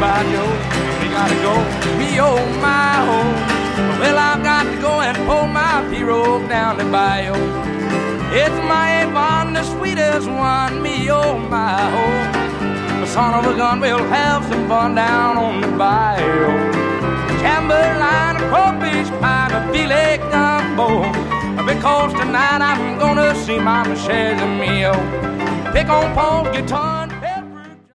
by Joe, we gotta go, me oh my oh. Well, I've got to go and pull my pirogue down the bayou. It's my Avon, the sweetest one, me oh my oh. The son of a gun, we'll have some fun down on the bayou. Chamberlain, a crawfish pie, a filet gumbo. Because tonight I'm gonna see Mama Shares and me oh. Pick on Paul's guitar.